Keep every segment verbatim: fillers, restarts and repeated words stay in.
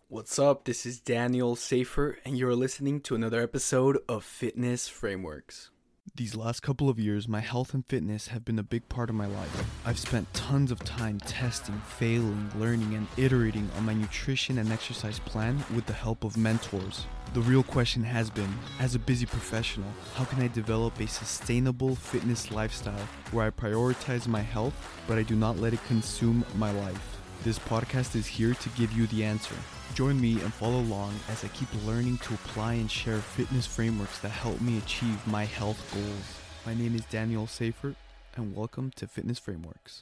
What's up? This is Daniel Safer, and you're listening to another episode of Fitness Frameworks. These last couple of years, my health and fitness have been a big part of my life. I've spent tons of time testing, failing, learning, and iterating on my nutrition and exercise plan with the help of mentors. The real question has been, as a busy professional, how can I develop a sustainable fitness lifestyle where I prioritize my health, but I do not let it consume my life? This podcast is here to give you the answer. Join me and follow along as I keep learning to apply and share fitness frameworks that help me achieve my health goals. My name is Daniel Safer, and welcome to Fitness Frameworks.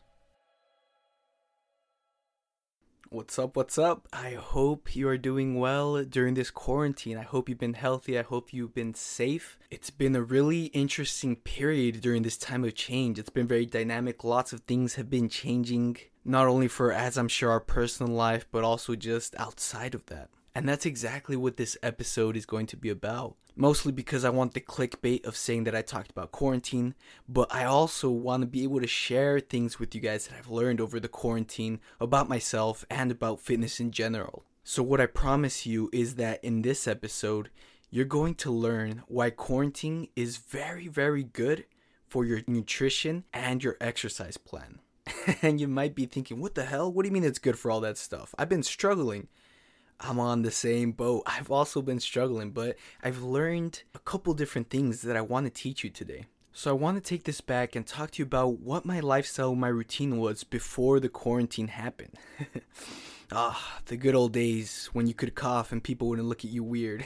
What's up? What's up? I hope you are doing well during this quarantine. I hope you've been healthy. I hope you've been safe. It's been a really interesting period during this time of change. It's been very dynamic. Lots of things have been changing, not only for, as I'm sure, our personal life, but also just outside of that. And that's exactly what this episode is going to be about. Mostly because I want the clickbait of saying that I talked about quarantine, but I also want to be able to share things with you guys that I've learned over the quarantine about myself and about fitness in general. So what I promise you is that in this episode, you're going to learn why quarantine is very, very good for your nutrition and your exercise plan. And you might be thinking, what the hell? What do you mean it's good for all that stuff? I've been struggling. I'm on the same boat. I've also been struggling, but I've learned a couple different things that I want to teach you today. So I want to take this back and talk to you about what my lifestyle, my routine was before the quarantine happened. Ah, the good old days when you could cough and people wouldn't look at you weird.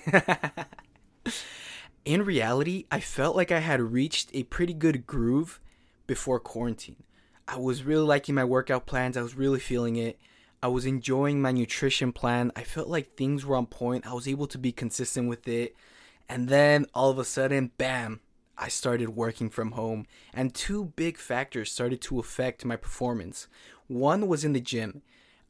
In reality, I felt like I had reached a pretty good groove before quarantine. I was really liking my workout plans. I was really feeling it. I was enjoying my nutrition plan. I felt like things were on point. I was able to be consistent with it. And then all of a sudden, bam, I started working from home. And two big factors started to affect my performance. One was in the gym.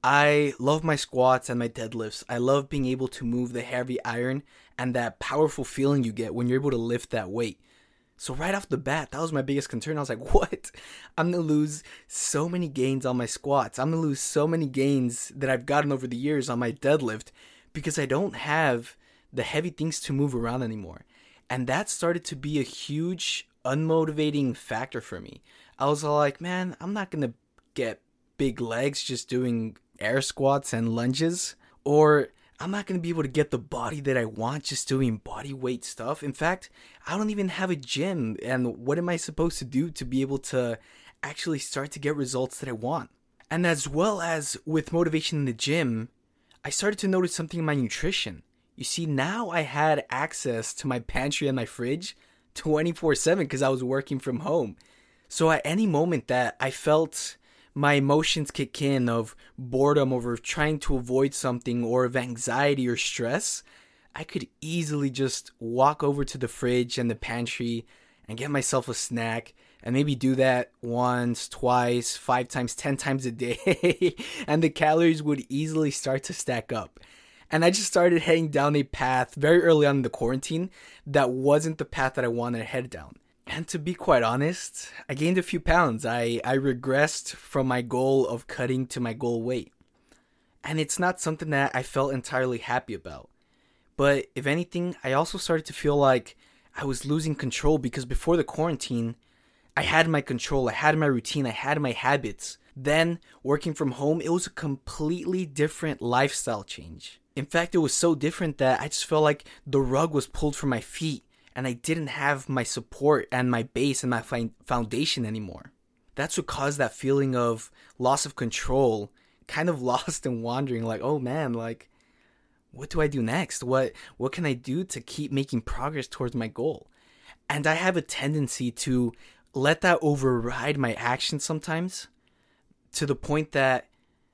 I love my squats and my deadlifts. I love being able to move the heavy iron and that powerful feeling you get when you're able to lift that weight. So right off the bat, that was my biggest concern. I was like, what? I'm going to lose so many gains on my squats. I'm going to lose so many gains that I've gotten over the years on my deadlift because I don't have the heavy things to move around anymore. And that started to be a huge unmotivating factor for me. I was all like, man, I'm not going to get big legs just doing air squats and lunges, or I'm not going to be able to get the body that I want just doing body weight stuff. In fact, I don't even have a gym. And what am I supposed to do to be able to actually start to get results that I want? And as well as with motivation in the gym, I started to notice something in my nutrition. You see, now I had access to my pantry and my fridge twenty-four seven because I was working from home. So at any moment that I felt my emotions kick in of boredom over trying to avoid something, or of anxiety or stress, I could easily just walk over to the fridge and the pantry and get myself a snack and maybe do that once, twice, five times, ten times a day. And the calories would easily start to stack up. And I just started heading down a path very early on in the quarantine that wasn't the path that I wanted to head down. And to be quite honest, I gained a few pounds. I, I regressed from my goal of cutting to my goal weight. And it's not something that I felt entirely happy about. But if anything, I also started to feel like I was losing control because before the quarantine, I had my control, I had my routine, I had my habits. Then, working from home, it was a completely different lifestyle change. In fact, it was so different that I just felt like the rug was pulled from my feet. And I didn't have my support and my base and my foundation anymore. That's what caused that feeling of loss of control, kind of lost and wandering, like, oh man, like, what do I do next? What what can I do to keep making progress towards my goal? And I have a tendency to let that override my actions sometimes, to the point that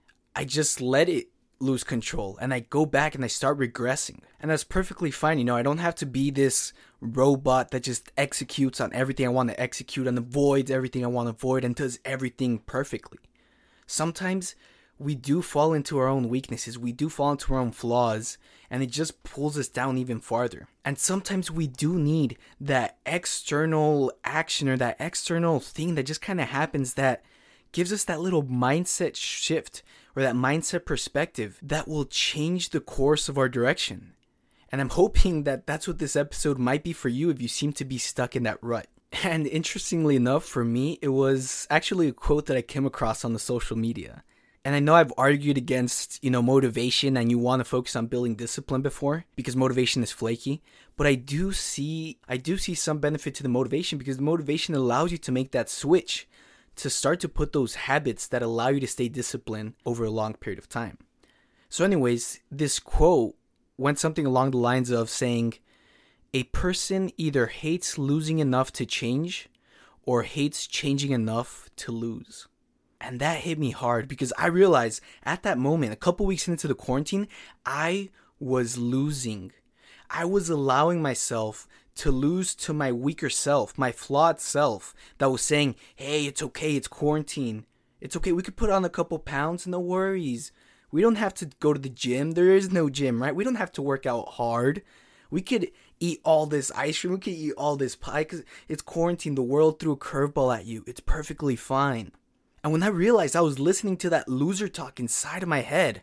I just let it lose control and I go back and I start regressing. And that's perfectly fine. You know, I don't have to be this robot that just executes on everything I want to execute and avoids everything I want to avoid and does everything perfectly. Sometimes we do fall into our own weaknesses. We do fall into our own flaws, and it just pulls us down even farther. And sometimes we do need that external action or that external thing that just kind of happens that gives us that little mindset shift or that mindset perspective that will change the course of our direction. And I'm hoping that that's what this episode might be for you if you seem to be stuck in that rut. And interestingly enough, for me, it was actually a quote that I came across on the social media. And I know I've argued against, you know, motivation and you want to focus on building discipline before because motivation is flaky. But I do see, I do see some benefit to the motivation because the motivation allows you to make that switch to start to put those habits that allow you to stay disciplined over a long period of time. So anyways, this quote went something along the lines of saying, a person either hates losing enough to change or hates changing enough to lose. And that hit me hard because I realized at that moment, a couple weeks into the quarantine, I was losing. I was allowing myself to lose to my weaker self, my flawed self that was saying, hey, it's okay, it's quarantine. It's okay, we could put on a couple pounds, no worries. We don't have to go to the gym. There is no gym, right? We don't have to work out hard. We could eat all this ice cream. We could eat all this pie because it's quarantine. The world threw a curveball at you. It's perfectly fine. And when I realized I was listening to that loser talk inside of my head,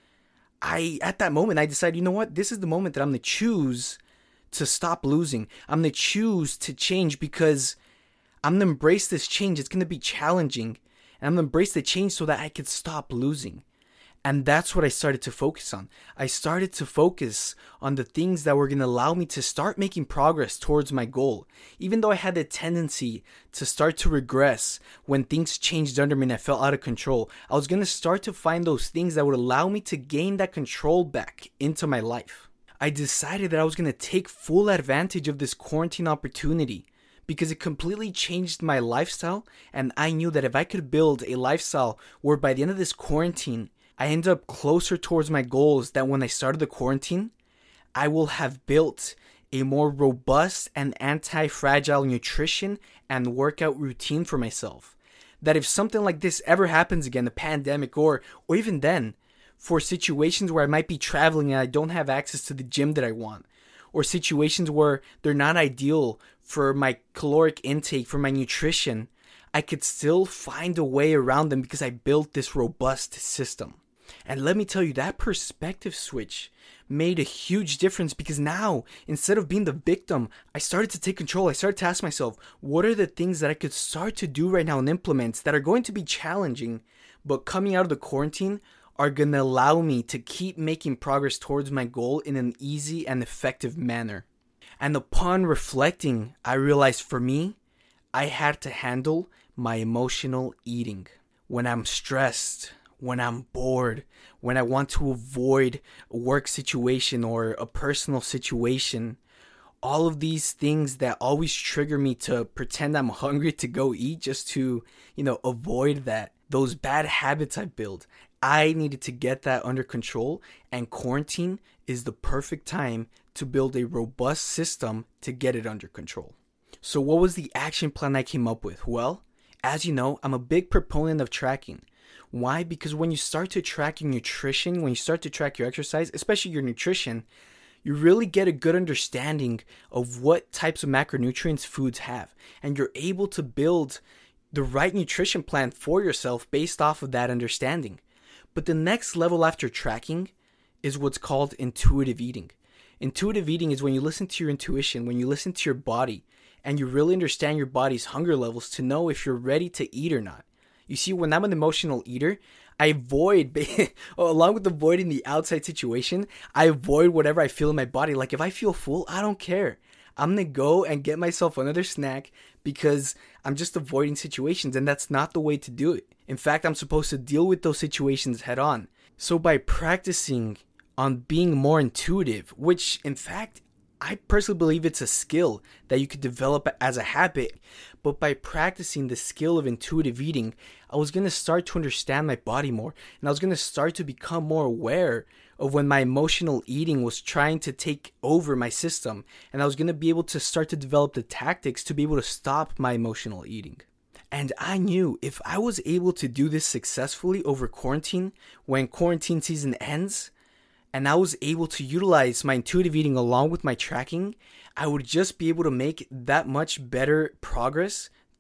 I, at that moment, I decided, you know what? This is the moment that I'm going to choose to stop losing. I'm going to choose to change because I'm going to embrace this change. It's going to be challenging. And I'm going to embrace the change so that I could stop losing. And that's what I started to focus on. I started to focus on the things that were going to allow me to start making progress towards my goal. Even though I had the tendency to start to regress when things changed under me and I felt out of control, I was going to start to find those things that would allow me to gain that control back into my life. I decided that I was going to take full advantage of this quarantine opportunity because it completely changed my lifestyle. And I knew that if I could build a lifestyle where by the end of this quarantine, I end up closer towards my goals than when I started the quarantine, I will have built a more robust and anti-fragile nutrition and workout routine for myself. That if something like this ever happens again, the pandemic, or or even then, for situations where I might be traveling and I don't have access to the gym that I want, or situations where they're not ideal for my caloric intake, for my nutrition, I could still find a way around them because I built this robust system. And let me tell you, that perspective switch made a huge difference because now, instead of being the victim, I started to take control. I started to ask myself, what are the things that I could start to do right now and implement that are going to be challenging, but coming out of the quarantine are going to allow me to keep making progress towards my goal in an easy and effective manner. And upon reflecting, I realized for me, I had to handle my emotional eating. When I'm stressed, when I'm bored, when I want to avoid a work situation or a personal situation, all of these things that always trigger me to pretend I'm hungry to go eat just to, you know, avoid that, those bad habits I built. I needed to get that under control, and quarantine is the perfect time to build a robust system to get it under control. So what was the action plan I came up with? Well, as you know, I'm a big proponent of tracking. Why? Because when you start to track your nutrition, when you start to track your exercise, especially your nutrition, you really get a good understanding of what types of macronutrients foods have. And you're able to build the right nutrition plan for yourself based off of that understanding. But the next level after tracking is what's called intuitive eating. Intuitive eating is when you listen to your intuition, when you listen to your body, and you really understand your body's hunger levels to know if you're ready to eat or not. You see, when I'm an emotional eater, I avoid, along with avoiding the outside situation, I avoid whatever I feel in my body. Like if I feel full, I don't care. I'm going to go and get myself another snack because I'm just avoiding situations, and that's not the way to do it. In fact, I'm supposed to deal with those situations head on. So by practicing on being more intuitive, which in fact, I personally believe it's a skill that you could develop as a habit, but by practicing the skill of intuitive eating, I was going to start to understand my body more, and I was going to start to become more aware of when my emotional eating was trying to take over my system, and I was going to be able to start to develop the tactics to be able to stop my emotional eating. And I knew if I was able to do this successfully over quarantine, when quarantine season ends, and I was able to utilize my intuitive eating along with my tracking, I would just be able to make that much better progress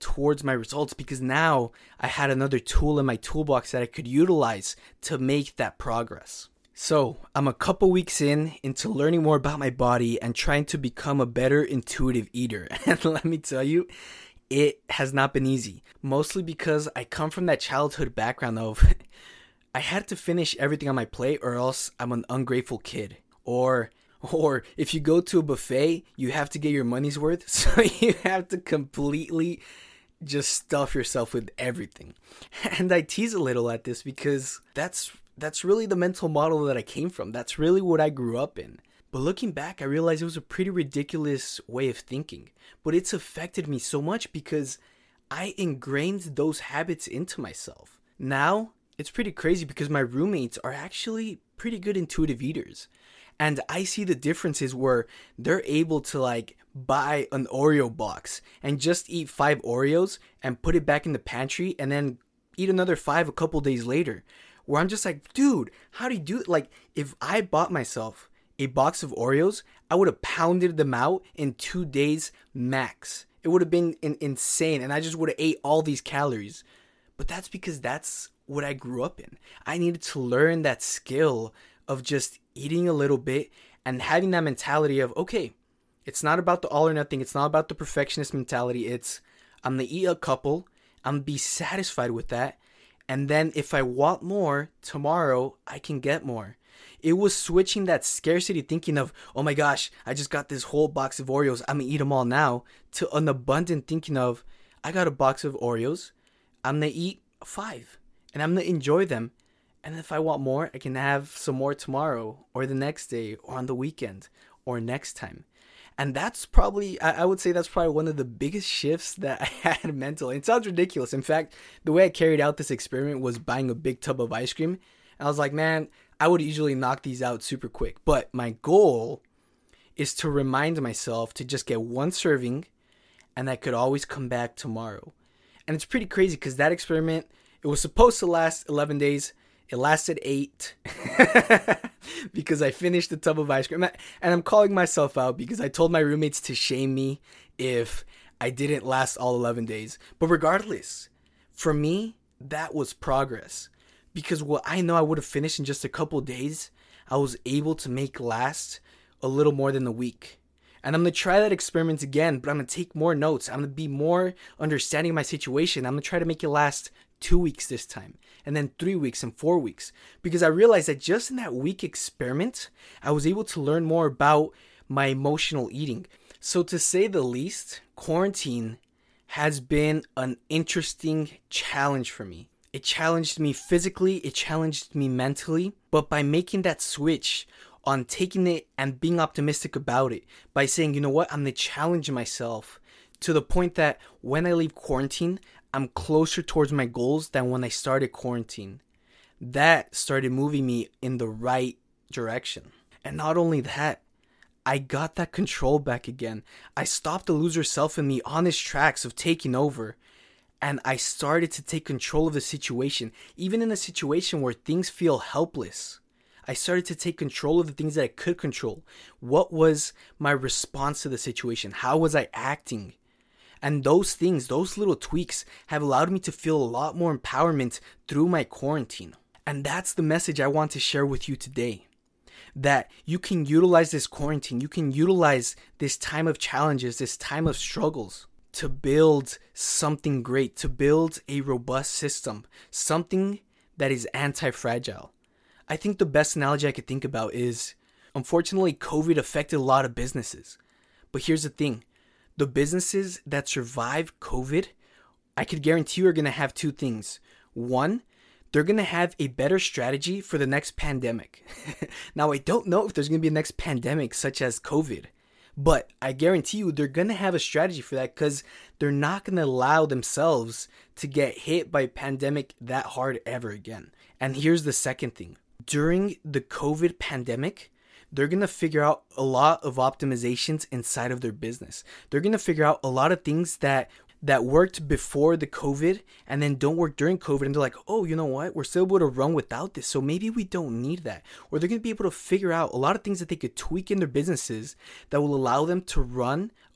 towards my results, because now I had another tool in my toolbox that I could utilize to make that progress. So I'm a couple weeks in into learning more about my body and trying to become a better intuitive eater. And let me tell you, it has not been easy. Mostly because I come from that childhood background of I had to finish everything on my plate or else I'm an ungrateful kid. Or or if you go to a buffet, you have to get your money's worth. So you have to completely just stuff yourself with everything. And I tease a little at this because that's that's really the mental model that I came from. That's really what I grew up in. But looking back, I realized it was a pretty ridiculous way of thinking. But it's affected me so much because I ingrained those habits into myself. Now, it's pretty crazy because my roommates are actually pretty good intuitive eaters. And I see the differences where they're able to like buy an Oreo box and just eat five Oreos and put it back in the pantry and then eat another five a couple days later. Where I'm just like, dude, how do you do it? Like, if I bought myself a box of Oreos, I would have pounded them out in two days max. It would have been in- insane, and I just would have ate all these calories. But that's because that's what I grew up in. I needed to learn that skill of just eating a little bit and having that mentality of, okay, it's not about the all or nothing. It's not about the perfectionist mentality. It's, I'm going to eat a couple. I'm going to be satisfied with that. And then if I want more, tomorrow I can get more. It was switching that scarcity thinking of, oh my gosh, I just got this whole box of Oreos, I'm going to eat them all now, to an abundant thinking of, I got a box of Oreos, I'm going to eat five, and I'm going to enjoy them. And if I want more, I can have some more tomorrow, or the next day, or on the weekend, or next time. And that's probably, I would say that's probably one of the biggest shifts that I had mentally. It sounds ridiculous. In fact, the way I carried out this experiment was buying a big tub of ice cream. And I was like, man, I would usually knock these out super quick. But my goal is to remind myself to just get one serving and I could always come back tomorrow. And it's pretty crazy because that experiment, it was supposed to last eleven days. It lasted eight because I finished the tub of ice cream. And I'm calling myself out because I told my roommates to shame me if I didn't last all eleven days. But regardless, for me, that was progress. Because what I know I would have finished in just a couple days, I was able to make last a little more than a week. And I'm going to try that experiment again, but I'm going to take more notes. I'm going to be more understanding my situation. I'm going to try to make it last two weeks this time, and then three weeks and four weeks. Because I realized that just in that week experiment, I was able to learn more about my emotional eating. So to say the least, quarantine has been an interesting challenge for me. It challenged me physically, it challenged me mentally, but by making that switch on taking it and being optimistic about it, by saying, you know what, I'm going to challenge myself to the point that when I leave quarantine, I'm closer towards my goals than when I started quarantine. That started moving me in the right direction. And not only that, I got that control back again. I stopped the loser self in me on his tracks of taking over. And I started to take control of the situation. Even in a situation where things feel helpless, I started to take control of the things that I could control. What was my response to the situation? How was I acting? And those things, those little tweaks have allowed me to feel a lot more empowerment through my quarantine. And that's the message I want to share with you today. That you can utilize this quarantine, you can utilize this time of challenges, this time of struggles to build something great, to build a robust system, something that is anti-fragile. I think the best analogy I could think about is, unfortunately, COVID affected a lot of businesses. But here's the thing. The businesses that survive COVID, I could guarantee you are going to have two things. One, they're going to have a better strategy for the next pandemic. Now, I don't know if there's going to be a next pandemic such as COVID, but I guarantee you they're going to have a strategy for that because they're not going to allow themselves to get hit by a pandemic that hard ever again. And here's the second thing. During the COVID pandemic, they're going to figure out a lot of optimizations inside of their business. They're going to figure out a lot of things that that worked before the COVID and then don't work during COVID. And they're like, oh, you know what? We're still able to run without this. So maybe we don't need that. Or they're going to be able to figure out a lot of things that they could tweak in their businesses that will allow them to run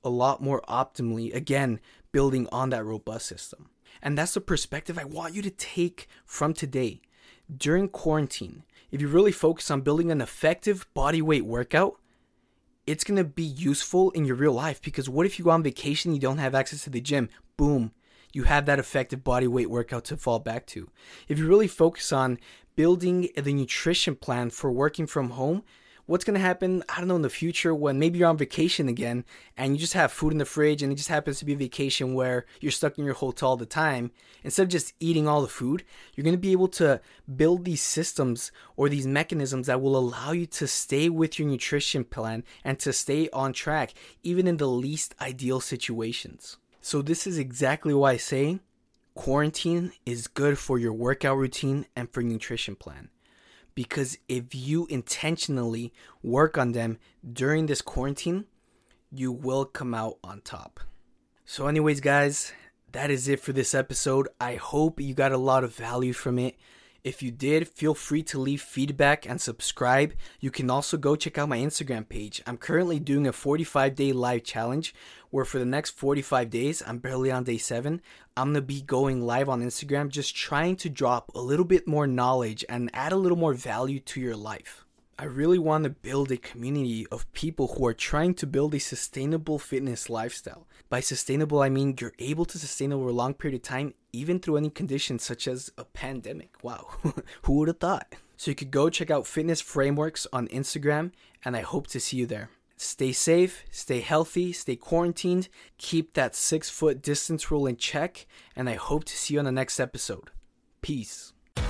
a lot more optimally, again, building on that robust system. And that's the perspective I want you to take from today. During quarantine, if you really focus on building an effective body weight workout, it's going to be useful in your real life, because what if you go on vacation and you don't have access to the gym? Boom, you have that effective body weight workout to fall back to. If you really focus on building the nutrition plan for working from home, what's going to happen, I don't know, in the future when maybe you're on vacation again and you just have food in the fridge and it just happens to be a vacation where you're stuck in your hotel all the time, instead of just eating all the food, you're going to be able to build these systems or these mechanisms that will allow you to stay with your nutrition plan and to stay on track, even in the least ideal situations. So this is exactly why I say quarantine is good for your workout routine and for your nutrition plan. Because if you intentionally work on them during this quarantine, you will come out on top. So anyways, guys, that is it for this episode. I hope you got a lot of value from it. If you did, feel free to leave feedback and subscribe. You can also go check out my Instagram page. I'm currently doing a forty-five day live challenge where for the next forty-five days, I'm barely on day seven, I'm going to be going live on Instagram, just trying to drop a little bit more knowledge and add a little more value to your life. I really want to build a community of people who are trying to build a sustainable fitness lifestyle. By sustainable, I mean you're able to sustain over a long period of time, even through any conditions such as a pandemic. Wow, who would have thought? So you could go check out Fitness Frameworks on Instagram, and I hope to see you there. Stay safe, stay healthy, stay quarantined, keep that six foot distance rule in check, and I hope to see you on the next episode. Peace.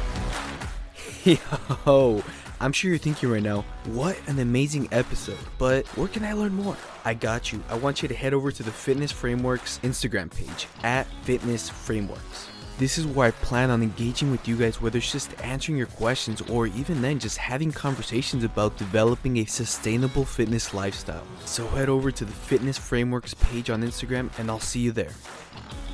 Yo, I'm sure you're thinking right now, what an amazing episode, but where can I learn more? I got you. I want you to head over to the Fitness Frameworks Instagram page, at Fitness Frameworks. This is where I plan on engaging with you guys, whether it's just answering your questions or even then just having conversations about developing a sustainable fitness lifestyle. So head over to the Fitness Frameworks page on Instagram and I'll see you there.